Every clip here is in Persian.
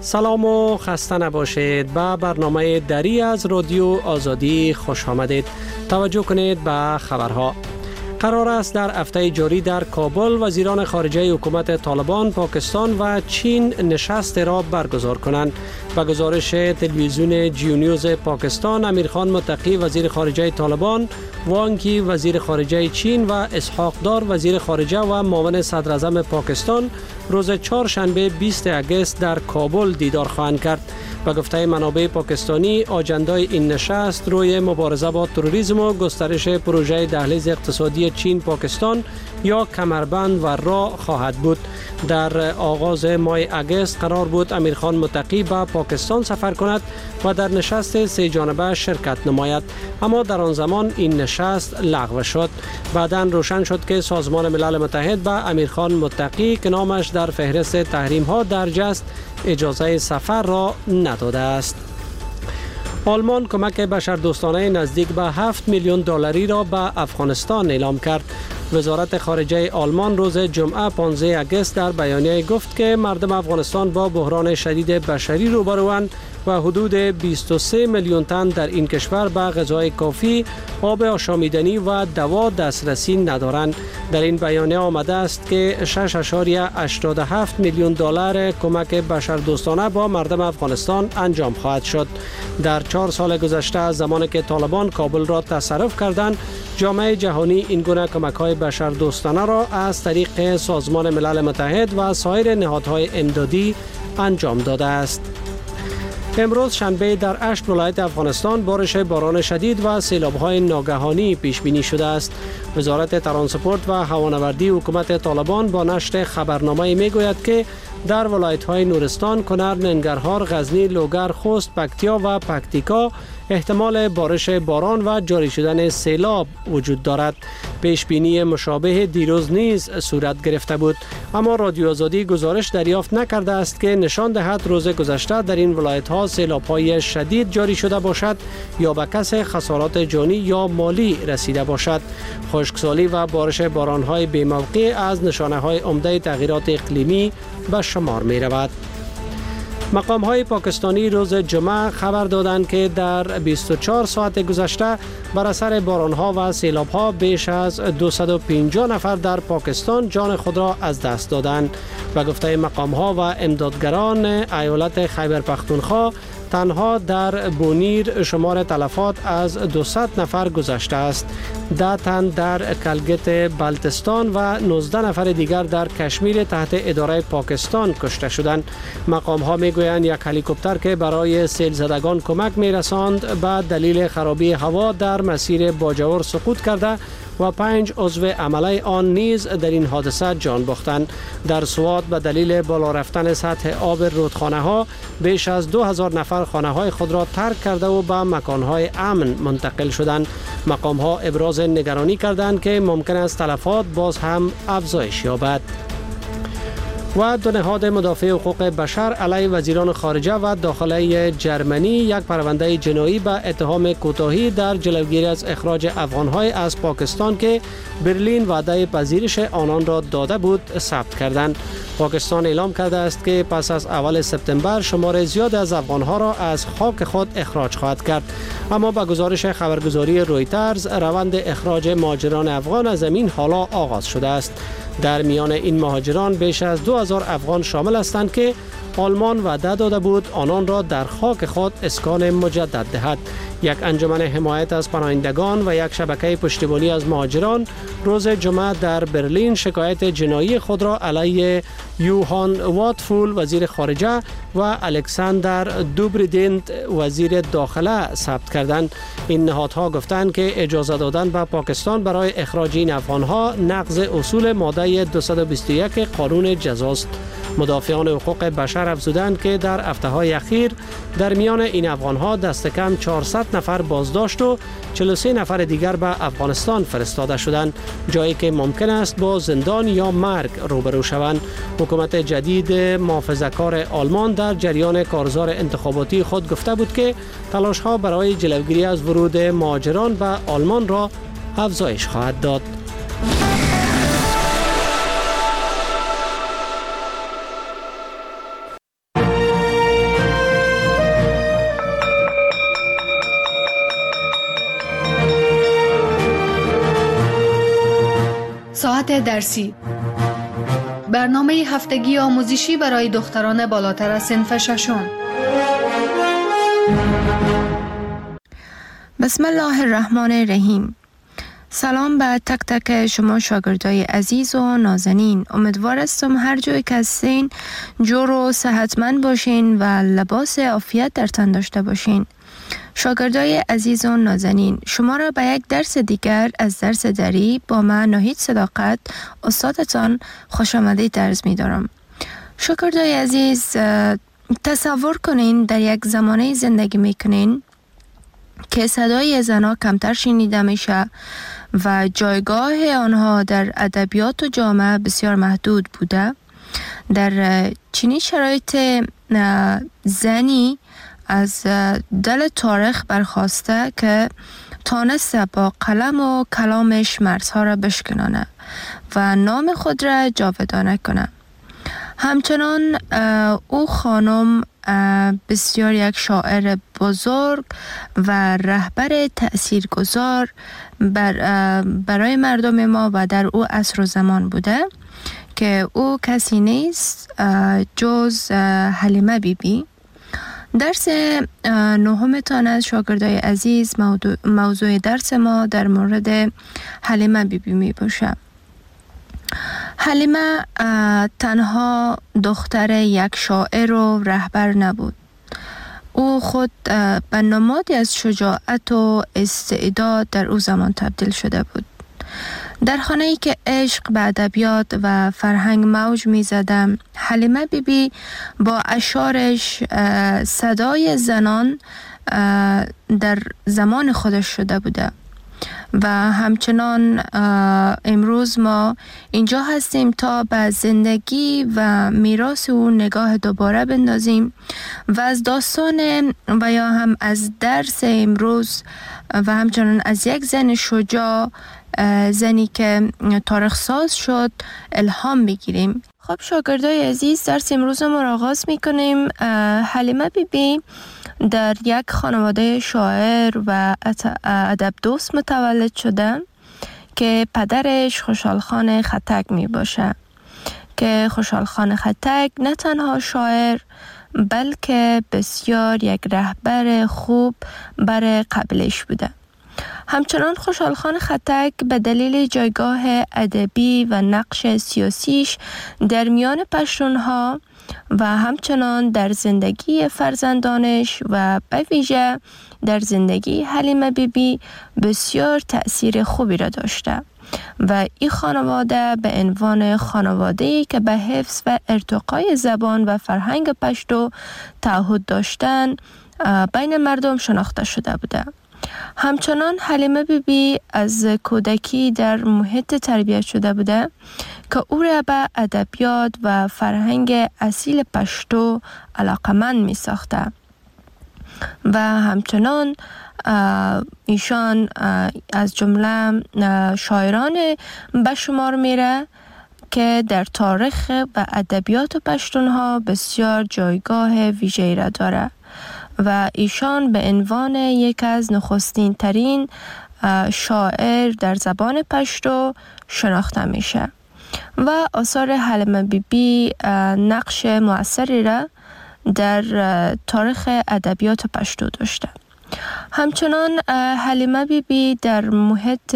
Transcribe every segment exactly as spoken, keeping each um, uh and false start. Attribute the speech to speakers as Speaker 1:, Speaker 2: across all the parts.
Speaker 1: سلام و خسته نباشید. به برنامه دری از رادیو آزادی خوش آمدید. توجه کنید به خبرها. قرار است در هفته جاری در کابل وزیران خارجه حکومت طالبان، پاکستان و چین نشست را برگزار کنند. به گزارش تلویزیون جیو نیوز پاکستان، امیرخان متقی وزیر خارجه طالبان، وانگ یی وزیر خارجه چین و اسحاق دار وزیر خارجه و معاون صدر اعظم پاکستان روز چهارشنبه بیستم اگست در کابل دیدار خواهند کرد. به گفته منابع پاکستانی، آجندای این نشست روی مبارزه با تروریسم و گسترش پروژه دهلیز اقتصادی چین پاکستان یا کمربند و راه خواهد بود. در آغاز ماه اگست قرار بود امیرخان متقی به پاکستان سفر کند و در نشست سه جانبه شرکت نماید، اما در آن زمان این نشست لغو شد. بعداً روشن شد که سازمان ملل متحد به امیرخان متقی که نامش در فهرست تحریم ها درج است اجازه سفر را نداده است. آلمان کمک بشردوستانه نزدیک به هفت میلیون دلاری را به افغانستان اعلام کرد. وزارت خارجه آلمان روز جمعه پانزدهم اگست در بیانیه گفت که مردم افغانستان با بحران شدید بشری روبروند و حدود بیست و سه میلیون تن در این کشور به غذای کافی، آب آشامیدنی و دوا دسترسی ندارند. در این بیانیه آمده است که شش ممیز هشتاد و هفت میلیون دلار کمک بشردوستانه با مردم افغانستان انجام خواهد شد. در چهار سال گذشته از زمانی که طالبان کابل را تصرف کردند، جامعه جهانی این گونه کمک‌های بشردوستانه را از طریق سازمان ملل متحد و سایر نهادهای امدادی انجام داده است. امروز شنبه در هشت ولایت افغانستان بارش باران شدید و سیلاب‌های ناگهانی پیش بینی شده است. وزارت ترانسپورت و هوانوردی حکومت طالبان با نشر خبرنامه میگوید که در ولایت‌های نورستان، کنر، ننگرهار، غزنی، لوگر، خوست، پکتیا و پکتیکا احتمال بارش باران و جاری شدن سیلاب وجود دارد. پیش بینی مشابه دیروز نیز صورت گرفته بود، اما رادیو آزادی گزارش دریافت نکرده است که نشان دهد روز گذشته در این ولایت‌ها سیلاب‌های شدید جاری شده باشد یا به کسی خسارات جانی یا مالی رسیده باشد. خشکسالی و بارش باران‌های بی‌موقع از نشانه‌های عمده تغییرات اقلیمی به شمار می‌رود. مقام‌های پاکستانی روز جمعه خبر دادند که در بیست و چهار ساعت گذشته بر اثر باران‌ها و سیلاب‌ها بیش از دویست و پنجاه نفر در پاکستان جان خود را از دست دادند. به گفته مقام‌ها و امدادگران ایالت خیبر پختونخوا، تنها در بونیر شمار تلفات از دویست نفر گذشته است. ده تن در کلگت بلتستان و نوزده نفر دیگر در کشمیر تحت اداره پاکستان کشته شدند. مقام ها میگویند یک هلیکوپتر که برای سیل زدگان کمک میرساند به دلیل خرابی هوا در مسیر باجور سقوط کرده و پنج عضو عمله آن نیز در این حادثه جان باختند. در سوات به دلیل بالا رفتن سطح آب رودخانه ها بیش از دو هزار نفر خانه های خود را ترک کرده و به مکان های امن منتقل شدند. مقام ها ابراز نگرانی کردند که ممکن است تلفات باز هم افزایش یابد. و دو نهاد مدافع حقوق بشر علیه وزیران خارجه و داخله جرمنی یک پرونده جنایی به اتهام کوتاهی در جلوگیری از اخراج افغان‌های از پاکستان که برلین وعده پذیرش آنان را داده بود ثبت کردند. پاکستان اعلام کرده است که پس از اول سپتامبر شمار زیاد از افغان‌ها را از خاک خود اخراج خواهد کرد، اما با گزارش خبرگزاری رویترز روند اخراج مهاجران افغان از زمین حالا آغاز شده است. در میان این مهاجران بیش از دو هزار افغان شامل هستند که آلمان وعده داده بود آنان را در خاک خود اسکان مجدد دهد. یک انجمن حمایت از پناهندگان و یک شبکه پشتیبانی از مهاجران روز جمعه در برلین شکایت جنایی خود را علیه یوهان واتفول وزیر خارجه و الکساندر دوبریدنت وزیر داخله ثبت کردند. این نهادها گفتند که اجازه دادن به پاکستان برای اخراج این افغانها نقض اصول ماده دویست و بیست و یک قانون جزاست. مدافعان حقوق بشر افزودند که در هفته‌های اخیر در میان این افغانها دست کم چهارصد نفر بازداشت و چهل و سه نفر دیگر به افغانستان فرستاده شدند، جایی که ممکن است با زندان یا مرگ روبرو شوند. حکومت جدید محافظه‌کار آلمان در جریان کارزار انتخاباتی خود گفته بود که تلاش‌ها برای جلوگیری از ورود مهاجران به آلمان را افزایش خواهد داد.
Speaker 2: ساعت درسی، برنامه هفتگی آموزشی برای دختران بالاتر از صنف ششم.
Speaker 3: بسم الله الرحمن الرحیم. سلام به تک تک شما شاگردای عزیز و نازنین. امیدوار هستم هر جایی که هستین جور و صحتمند باشین و لباس عافیت در تن داشته باشین. شاگردای عزیز و نازنین، شما را به یک درس دیگر از درس دری با من ناهید صداقت استادتان خوش آمدید عرض می دارم. شاگردای عزیز، تصور کنین در یک زمانه زندگی می کنین که صدای زنها کمتر شنیده میشه و جایگاه آنها در ادبیات و جامعه بسیار محدود بوده. در چنین شرایط زنی از دل تاریخ برخواسته که تانسته با قلم و کلامش مرزها را بشکنانه و نام خود را جاودانه کنه. همچنان او خانم بسیار یک شاعر بزرگ و رهبر تأثیرگذار بر برای مردم ما و در او عصر و زمان بوده که او کسی نیست جز حلیمه بی بی. درس نهمتان از شاگردای عزیز، موضوع, موضوع درس ما در مورد حلیمه بی بی می باشه. حلیمه تنها دختر یک شاعر و رهبر نبود. او خود به نمادی از شجاعت و استعداد در او زمان تبدیل شده بود. در خانه‌ای که عشق به ادبیات و فرهنگ موج می زدم، حلیمه بی بی با اشعارش صدای زنان در زمان خودش شده بوده و همچنان امروز ما اینجا هستیم تا به زندگی و میراث او نگاه دوباره بندازیم و از داستان و یا هم از درس امروز و همچنان از یک زن شجاع، زنی که تاریخ ساز شد، الهام بگیریم. خب شاگردای عزیز، درس امروز ما را آغاز میکنیم. حلیمه بی بی در یک خانواده شاعر و ادب دوست متولد شده که پدرش خوشحال خان خطک می باشه که خوشحال خان خطک نه تنها شاعر بلکه بسیار یک رهبر خوب برای قبیلش بوده. همچنان خوشحال خان خطک به دلیل جایگاه ادبی و نقش سیاسیش در میان پشتونها و همچنان در زندگی فرزندانش و به ویژه در زندگی حلیمه بی بی بسیار تأثیر خوبی را داشته و این خانواده به عنوان خانواده‌ای که به حفظ و ارتقای زبان و فرهنگ پشتو تعهد داشتن بین مردم شناخته شده بوده. همچنان حلیمه بی بی از کودکی در محیط تربیت شده بوده که او را به ادبیات و فرهنگ اصیل پشتو علاقمند می ساخته و همچنان ایشان از جمله شاعران به شمار میره که در تاریخ و ادبیات پشتونها بسیار جایگاه ویژه‌ای را داره و ایشان به عنوان یک از نخستین ترین شاعر در زبان پشتو شناخته میشه و آثار حلیمه بی بی نقش مؤثری را در تاریخ ادبیات پشتو داشته. همچنان حلیمه بی بی در محیط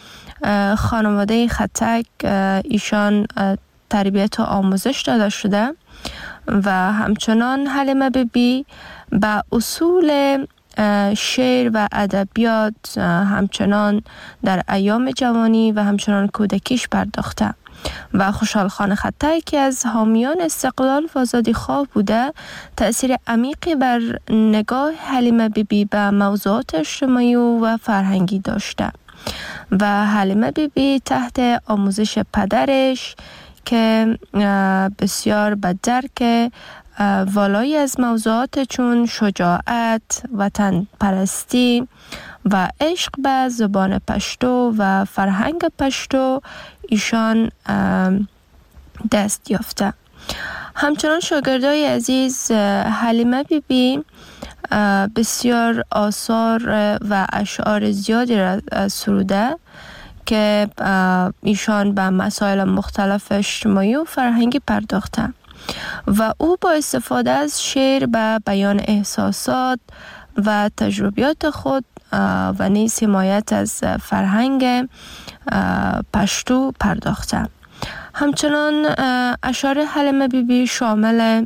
Speaker 3: خانواده خطک ایشان تربیت و آموزش داده شده و همچنان حلیمه بی بی به اصول شعر و ادبیات همچنان در ایام جوانی و همچنان کودکیش پرداخته و خوشحال خان خطک که از حامیان استقلال و آزادی خواه بوده تأثیر عمیقی بر نگاه حلیمه بی بی به موضوعات اجتماعی و فرهنگی داشته و حلیمه بی بی تحت آموزش پدرش که بسیار به درک والایی از موضوعات چون شجاعت، وطن پرستی و عشق به زبان پشتو و فرهنگ پشتو ایشان دست یافته. همچنان شاگردای عزیز، حلیمه بی بی بسیار آثار و اشعار زیادی را سروده که ایشان به مسائل مختلف اجتماعی و فرهنگی پرداخته و او با استفاده از شعر به بیان احساسات و تجربیات خود و نیز حمایت از فرهنگ پشتو پرداخته. همچنان اشعار حلیمه بی بی شامل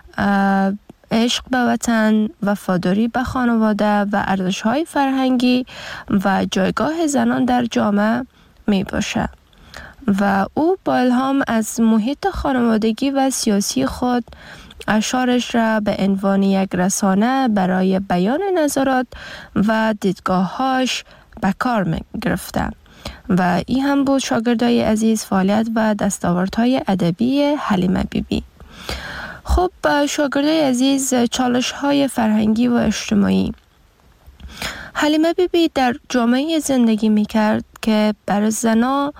Speaker 3: عشق به وطن، وفاداری به خانواده و ارزش‌های فرهنگی و جایگاه زنان در جامعه می باشه و او با الهام از محیط خانوادگی و سیاسی خود اشعارش را به عنوان یک رسانه برای بیان نظرات و دیدگاه‌هاش به کار می گرفته و این هم بود شاگردای عزیز فعالیت و دستاوردهای ادبی حلیمه بی بی. خب شاگردای عزیز، چالش‌های فرهنگی و اجتماعی. حلیمه بی بی در جامعه زندگی می‌کرد که برای زن‌ها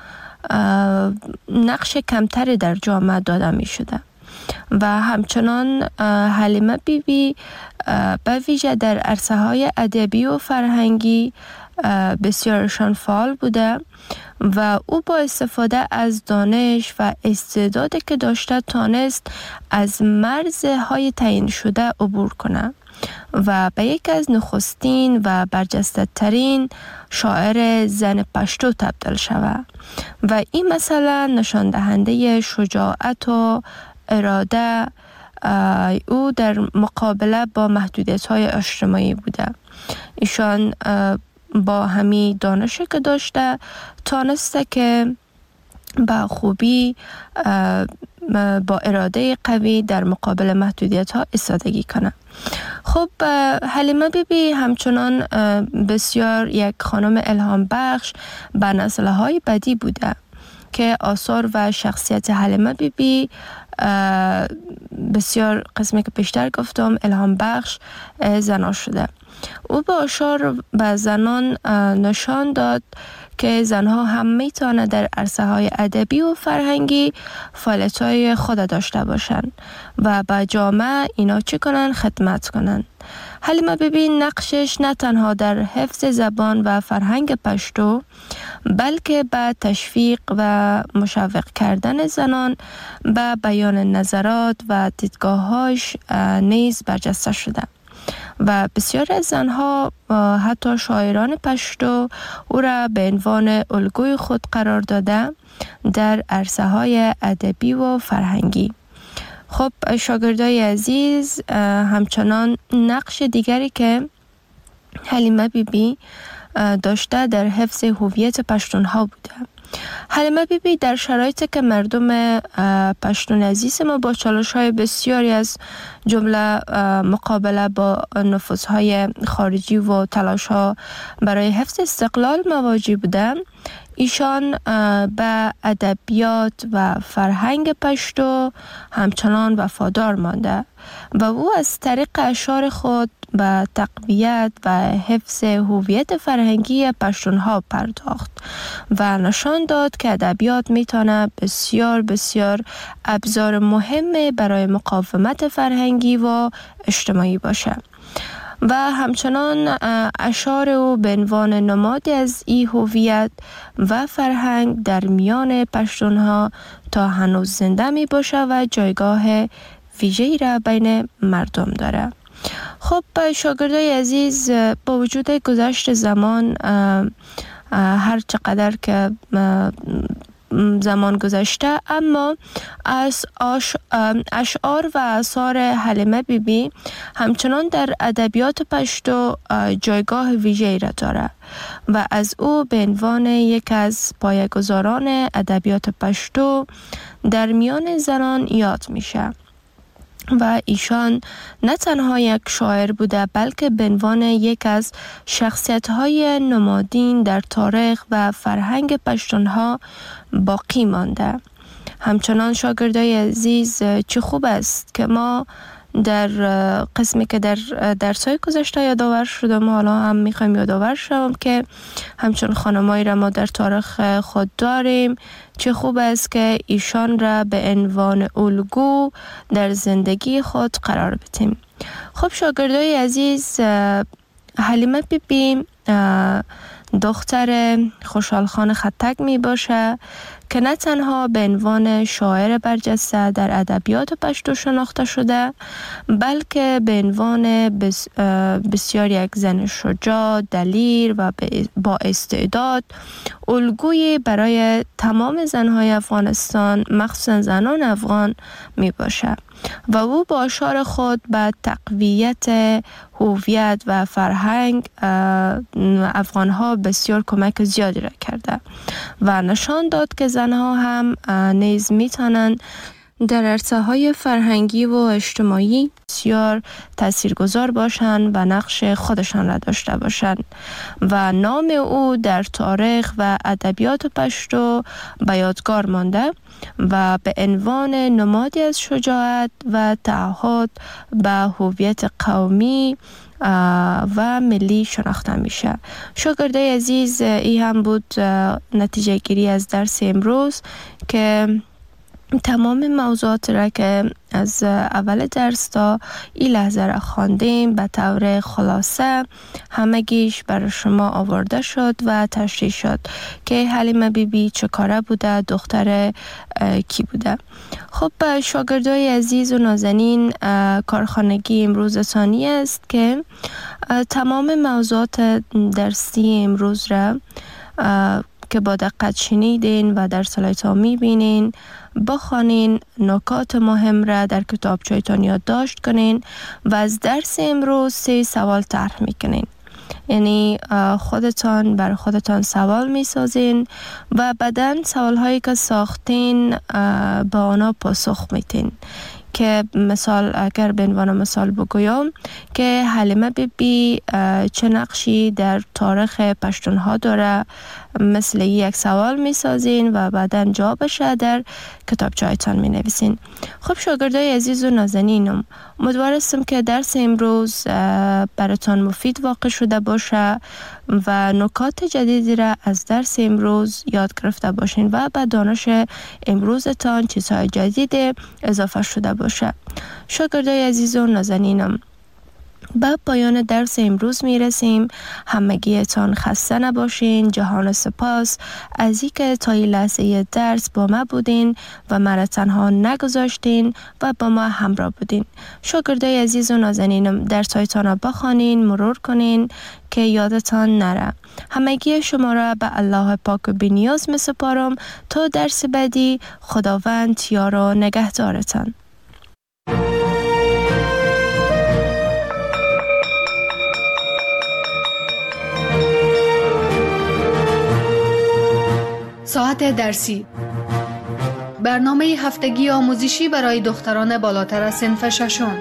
Speaker 3: نقش کمتری در جامعه داده می‌شده و همچنان حلیمه بی بی به ویژه در عرصه‌های ادبی و فرهنگی بسیارشان فعال بوده و او با استفاده از دانش و استعدادی که داشته تانست از مرزهای تعیین شده عبور کنه و به یک از نخستین و برجسته ترین شاعر زن پشتو تبدیل شود و این مثلا نشان دهنده شجاعت و اراده او در مقابله با محدودیت‌های اجتماعی بوده. ایشان با همین دانشی که داشته تانسته که با خوبی با اراده قوی در مقابل محدودیت ها ایستادگی کنه. خب حلیمه بی بی همچنان بسیار یک خانم الهام بخش به نسل های بعدی بوده که آثار و شخصیت حلیمه بی بی بسیار قسمی که پیشتر گفتم الهام بخش زنان شده. او با اشعار به زنان نشان داد که زنها هم میتونه در عرصه های ادبی و فرهنگی فعالیت های خود داشته باشند و به جامعه اینا چی کنن؟ خدمت کنن. حلیمه بی بی نقشش نه تنها در حفظ زبان و فرهنگ پشتو بلکه به تشویق و مشوق کردن زنان به بیان نظرات و دیدگاه‌هاش نیز برجسته شده و بسیار از زنها حتی شاعران پشتو او را به عنوان الگوی خود قرار داده در عرصه های ادبی و فرهنگی. خب شاگردای عزیز، همچنان نقش دیگری که حلیمه بی بی داشته در حفظ هویت پشتونها بوده. حلیمه بی بی در شرایطی که مردم پشتون عزیز ما با چالش‌های بسیاری از جمله مقابله با نفوذهای خارجی و تلاش‌ها برای حفظ استقلال مواجه بودند، ایشان به ادبیات و فرهنگ پشتو همچنان وفادار مانده و او از طریق اشعار خود به تقویت و حفظ هویت فرهنگی پشتونها پرداخت و نشان داد که ادبیات میتونه بسیار بسیار ابزار مهم برای مقاومت فرهنگی و اجتماعی باشه و همچنان اشعار او به عنوان نمادی از این هویت و فرهنگ در میان پشتونها تا هنوز زنده می باشه و جایگاه ویژه‌ای را بین مردم داره. خب شاگردای عزیز، با وجود گذشت زمان، هر چقدر که زمان گذشته، اما از اشعار و آثار حلیمه بی بی همچنان در ادبیات پشتو جایگاه ویژه‌ای را دارد و از او به عنوان یک از پایه‌گذاران ادبیات پشتو در میان زنان یاد میشه و ایشان نه تنها یک شاعر بوده بلکه به عنوان یک از شخصیت‌های نمادین در تاریخ و فرهنگ پشتونها باقی مانده. همچنان شاگردای عزیز، چه خوب است که ما در قسمی که در درس‌های گذشته یادآور شدم، حالا هم میخوایم یادآور شوم که همچون خانمایی را ما در تاریخ خود داریم. چه خوب است که ایشان را به عنوان الگو در زندگی خود قرار بدیم. خب شاگردای عزیز، حلیمه بی بی دختر خوشحال خان خطک می باشه که نه تنها به عنوان شاعر برجسته در ادبیات پشتو شناخته شده، بلکه به عنوان بس بسیار یک زن شجاع، دلیر و با استعداد، الگویی برای تمام زنهای افغانستان، مخصوصا زنان افغان می باشه و او با اشعار خود به تقویت هویت و فرهنگ افغانها بسیار کمک زیادی را کرده و نشان داد که زنها هم نیز میتونند در عرصه‌های فرهنگی و اجتماعی بسیار تاثیرگذار باشند و نقش خودشان را داشته باشند و نام او در تاریخ و ادبیات پشتو به یادگار مانده و به عنوان نمادی از شجاعت و تعهد به هویت قومی و ملی شناخته میشه. شاگردای عزیز، ای هم بود نتیجه گیری از درس امروز که تمام موضوعات را که از اول درس تا این لحظه را خواندیم به طور خلاصه همگیش برای شما آورده شد و تشریح شد که حلیمه بی بی چه کاره بوده، دختر کی بوده. خب شاگردای عزیز و نازنین، کارخانگی امروز ثانی است که تمام موضوعات درسی امروز را که با دقت شنیدین و در سلایت‌ها می‌بینین بخوانین، نکات مهم را در کتابچه‌تان یادداشت کنین و از درس امروز سه سوال طرح میکنین. یعنی خودتان بر خودتان سوال میسازین و بعداً سوال‌هایی که ساختین به آنها پاسخ میتین. که مثال اگر به عنوان مثال بگویم که حلیمه بی بی چه نقشی در تاریخ پشتونها داره، مثل یک سوال می سازین و بعدا جوابش در کتابچه‌تان می نویسین. خب شاگردای عزیز و نازنینم، امیدوار هستم که درس امروز براتان مفید واقع شده باشه و نکات جدیدی را از درس امروز یاد گرفته باشین و به دانش امروزتان چیزهای جدید اضافه شده باشه. شاگردای عزیز و نازنینم، به پایان درس امروز می رسیم. همگیتان خسته نباشین. جهان سپاس از اینکه تا این لحظه درس با ما بودین و مرا تنها نگذاشتین و با ما همراه بودین. شاگردای عزیز و نازنینم، درسایتان را بخوانین، مرور کنین که یادتان نره. همگی شما را به الله پاک و بی‌نیاز می سپارم تا درس بعدی. خداوند یار و نگهدارتان.
Speaker 2: ساعت درسی، برنامه هفتگی آموزشی برای دختران بالاتر از صنف ششم.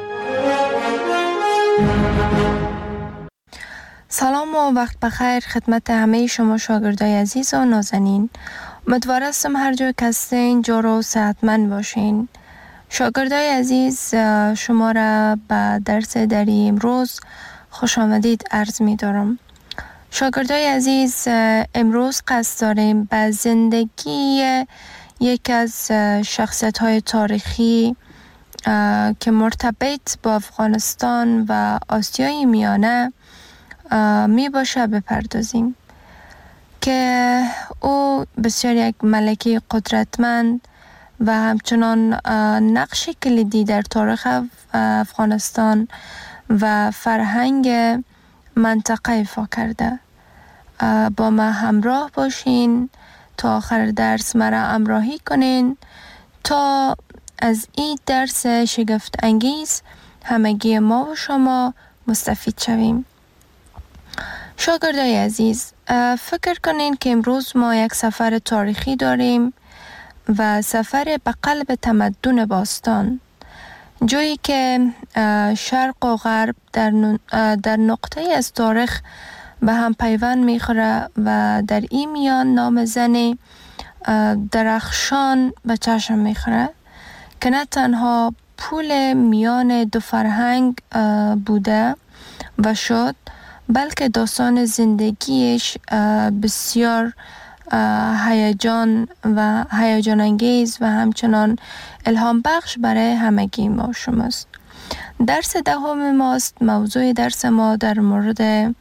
Speaker 3: سلام و وقت بخیر خدمت همه شما شاگردای عزیز و نازنین. امیدوار هستم هر جای که هستین جور و صحتمند باشین. شاگردای عزیز، شما را به درس دری امروز خوش آمدید عرض می دارم. شاگردای عزیز، امروز قصد داریم به زندگی یک از شخصیت های تاریخی که مرتبط با افغانستان و آسیای میانه می باشه بپردازیم که او بسیار یک ملکه قدرتمند و همچنان نقش کلیدی در تاریخ افغانستان و فرهنگ منطقه ایفا کرده. با ما همراه باشین تا آخر درس مرا همراهی کنین تا از این درس شگفت انگیز همگی ما و شما مستفید شویم. شاگردای عزیز، فکر کنین که امروز ما یک سفر تاریخی داریم و سفر به قلب تمدن باستان، جایی که شرق و غرب در, در نقطه از تاریخ به هم پیوند میخوره و در این میان نام زن درخشان به چشم میخوره که نه تنها پول میان دو فرهنگ بوده و شد، بلکه داستان زندگیش بسیار هیجان و هیجان انگیز و همچنان الهام بخش برای همگی ما شماست. درس دهم ماست. موضوع درس ما در مورد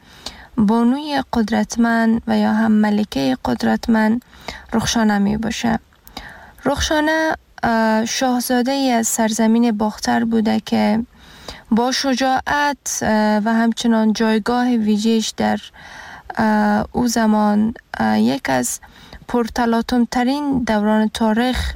Speaker 3: بانوی قدرتمند و یا هم ملکه قدرتمند رخشانه می باشه. رخشانه شاهزاده ای از سرزمین باختر بوده که با شجاعت و همچنان جایگاه ویژه‌اش در او زمان یک از پرتلاطم ترین دوران تاریخ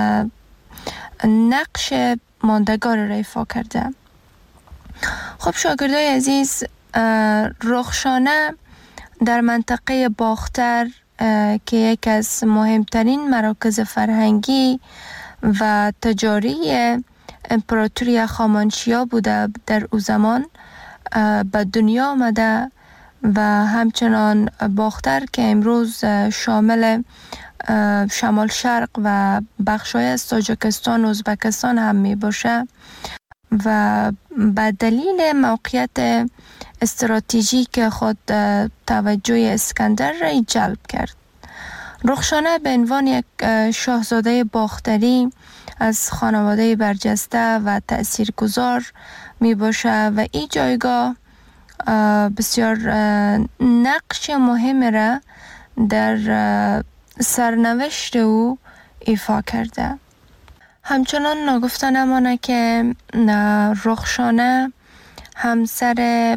Speaker 3: نقش ماندگار را ایفا کرده. خب شاگردای عزیز، رخشانه در منطقه باختر که یک از مهمترین مراکز فرهنگی و تجاری امپراتوری هخامنشیا بوده در او زمان به دنیا آمده و همچنان باختر که امروز شامل شمال شرق و بخشای از تاجیکستان و ازبکستان هم می باشه و به دلیل موقعیت استراتژیک خود توجه اسکندر را جلب کرد. رخشانه به عنوان یک شاهزاده باختری از خانواده برجسته و تأثیرگذار می باشه و این جایگاه بسیار نقش مهم را در سرنوشت او ایفا کرده. همچنان ناگفته نمانه که رخشانه همسر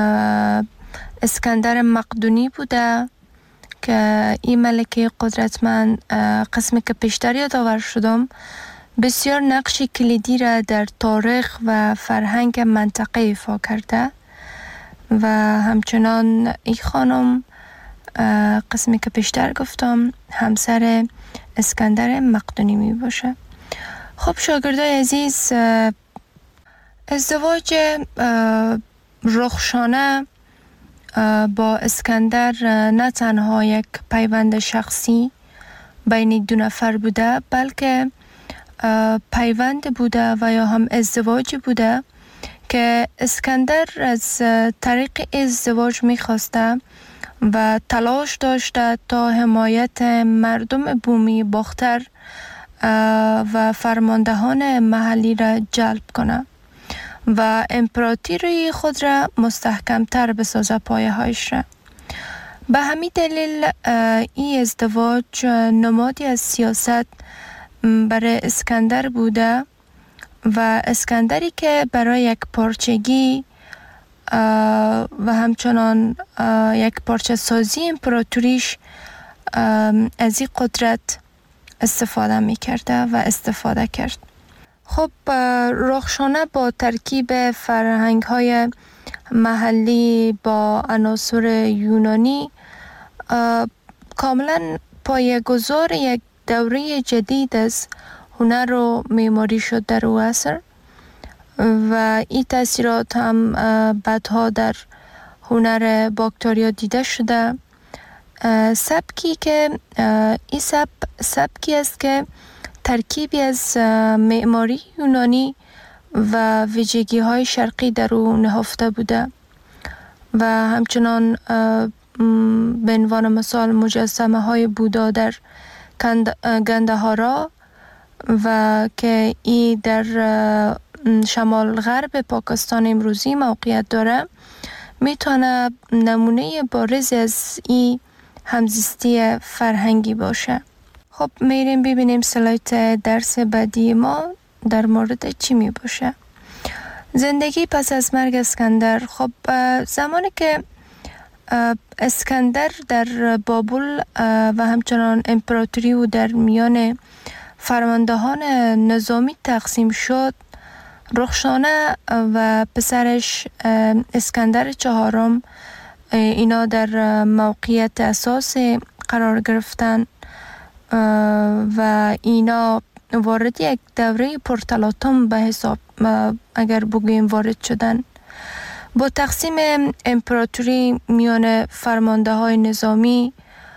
Speaker 3: اسکندر مقدونی بوده که این ملکه قدرتمند قسمی که پیشتر یادآور شدم بسیار نقش کلیدی را در تاریخ و فرهنگ منطقه ایفا کرده و همچنان این خانم قسمی که پیشتر گفتم همسر اسکندر مقدونی می باشه. خب شاگردای عزیز، ازدواج رخشانه با اسکندر نه تنها یک پیوند شخصی بین دو نفر بوده، بلکه پیوند بوده و یا هم ازدواج بوده که اسکندر از طریق ازدواج می‌خواسته و تلاش داشته تا حمایت مردم بومی باختر و فرماندهان محلی را جلب کنه و امپراتوری خود را مستحکمتر بسازه پایه هایش را. به همین دلیل این ازدواج نمادی از سیاست برای اسکندر بوده و اسکندری که برای یک پارچگی و همچنان یک پارچه سازی امپراتوریش از این قدرت استفاده می کرده و استفاده کرد. خب رخشانه با ترکیب فرهنگ های محلی با عناصر یونانی کاملا پایه‌گذار یک دوره جدید از هنر و معماری شد در او عصر و این تاثیرات هم بعدها در هنر باکتریا دیده شده. سبکی که این سب سبکی است که ترکیبی از معماری یونانی و ویژگی های شرقی در او نهفته بوده و همچنان به عنوان مثال مجسمه های بودا در گندهارا و که این در شمال غرب پاکستان امروزی موقعیت داره میتونه نمونه بارز از این همزیستی فرهنگی باشه. خب میریم ببینیم سلایت درس بعدی ما در مورد چی می باشه. زندگی پس از مرگ اسکندر. خب زمانی که اسکندر در بابل و همچنان امپراتوری و در میان فرماندهان نظامی تقسیم شد، رخشانه و پسرش اسکندر چهارم اینا در موقعیت اساسی قرار گرفتن و اینا وارد یک دوره پرتلاطم به حساب اگر بگوییم وارد شدن. با تقسیم امپراتوری میان فرمانده های نظامی،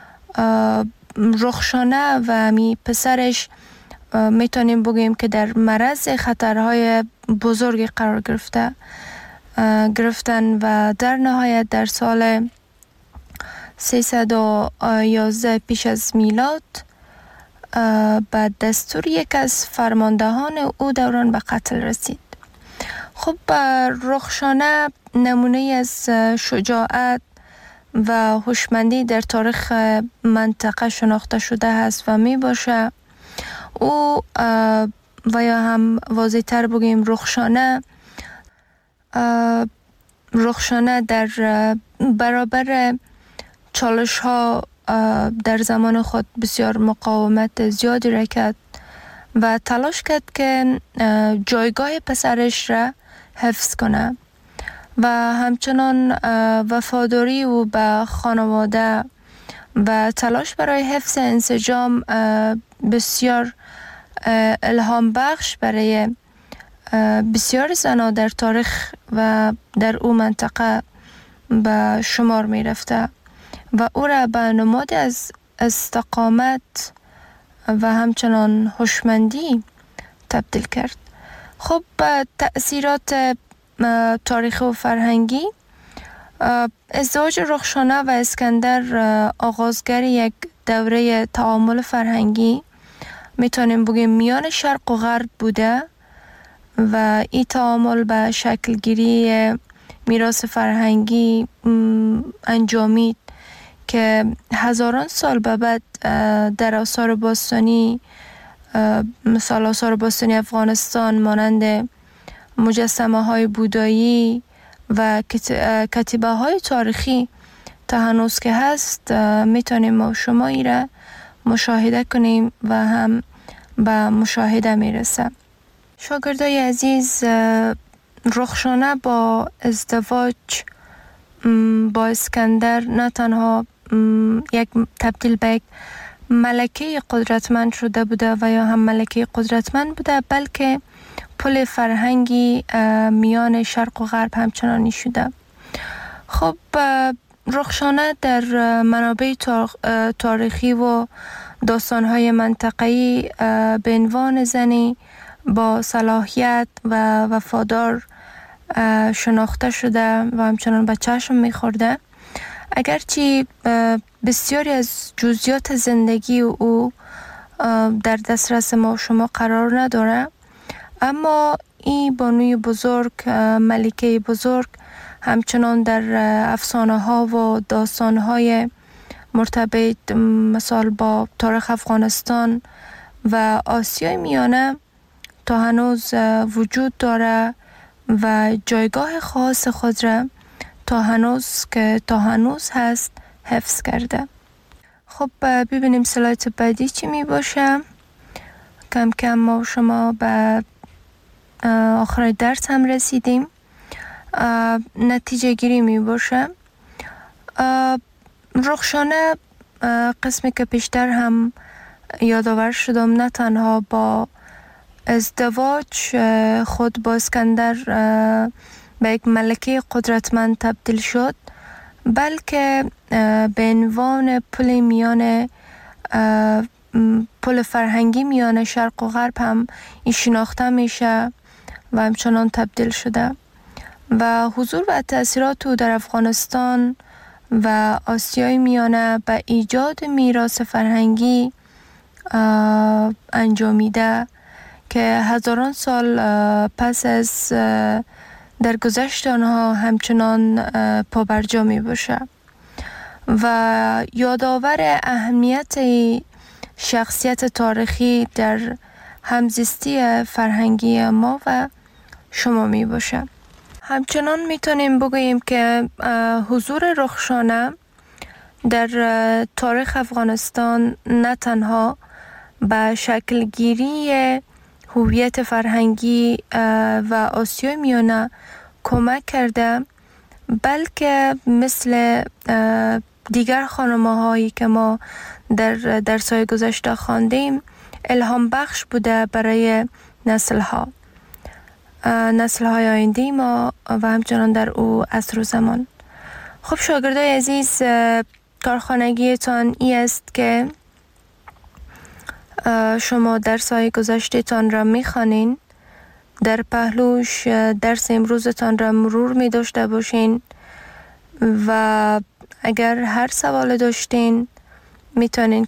Speaker 3: رخشانه و می پسرش میتونیم بگوییم که در معرض خطرهای بزرگی قرار گرفته گرفتن و در نهایت در سال سیصد و یازده پیش از میلاد به دستور یک از فرماندهان او دوران به قتل رسید. خب رخشانه نمونه از شجاعت و هوشمندی در تاریخ منطقه شناخته شده است و می باشه. او و یا هم واضح تر بگیم رخشانه رخشانه در برابر چالش ها در زمان خود بسیار مقاومت زیادی را کرد و تلاش کرد که جایگاه پسرش را حفظ کنه و همچنان وفاداری او به خانواده و تلاش برای حفظ انسجام بسیار الهام بخش برای بسیار زنان در تاریخ و در او منطقه به شمار می رفته و او را به نماد از استقامت و همچنان هوشمندی تبدیل کرد. خب تأثیرات تاریخی و فرهنگی، ازدواج رخشانه و اسکندر آغازگر یک دوره تعامل فرهنگی میتونیم بگیم میان شرق و غرب بوده و این تعامل به شکل گیری میراث فرهنگی انجامید که هزاران سال به بعد در آثار باستانی، مثال آثار باستانی افغانستان مانند مجسمه های بودایی و کتیبه های تاریخی تا هنوز که هست میتونیم ما شما ای را مشاهده کنیم و هم به مشاهده میرسه. شاگردای عزیز، رخشانه با ازدواج با اسکندر نه تنها یک تبدیل به یک ملکه قدرتمند شده بوده و یا هم ملکه قدرتمند بوده، بلکه پل فرهنگی میان شرق و غرب همچنانی شده. خب رخشانه در منابع تاریخی و داستان‌های منطقه‌ای به عنوان زنی با صلاحیت و وفادار شناخته شده و همچنان به چشم می‌خورده. اگرچه بسیاری از جزئیات زندگی او در دسترس ما شما قرار نداره، اما این بانوی بزرگ، ملکه بزرگ، همچنان در افسانه ها و داستان های مرتبط مثال با تاریخ افغانستان و آسیای میانه تا هنوز وجود داره و جایگاه خاص خود را تا هنوز که تا هنوز هست حفظ کرده. خب ببینیم سلایت بعدی چی می باشه. کم کم ما شما به آخر درس هم رسیدیم. نتیجه گیری می باشه. رخشانه قسمی که پیشتر هم یادآور شدم نه تنها با ازدواج خود با اسکندر به یک ملکه قدرتمند تبدیل شد، بلکه به عنوان پل میان پل فرهنگی میان شرق و غرب هم این شناخته میشه و همچنان تبدیل شده و حضور و تأثیرات او در افغانستان و آسیای میانه به ایجاد میراث فرهنگی انجامیده که هزاران سال پس از در گذشت آنها همچنان پابرجا می باشه و یادآور اهمیت شخصیت تاریخی در همزیستی فرهنگی ما و شما می باشه. همچنان می تونیم بگوییم که حضور رخشانه در تاریخ افغانستان نه تنها به شکل گیری هویت فرهنگی و آسیای میانه کمک کرده، بلکه مثل دیگر خانم‌ها هایی که ما در درس‌های گذشته خواندیم الهام بخش بوده برای نسل‌ها نسل‌های آینده ما و همچنان در او عصر و زمان. خب شاگردای عزیز، کارخانگیتان ای است که شما درس‌های گذشته‌تان را می‌خوانین، در پهلوش درس امروزتان را مرور می داشته باشین و اگر هر سوال داشتین میتونین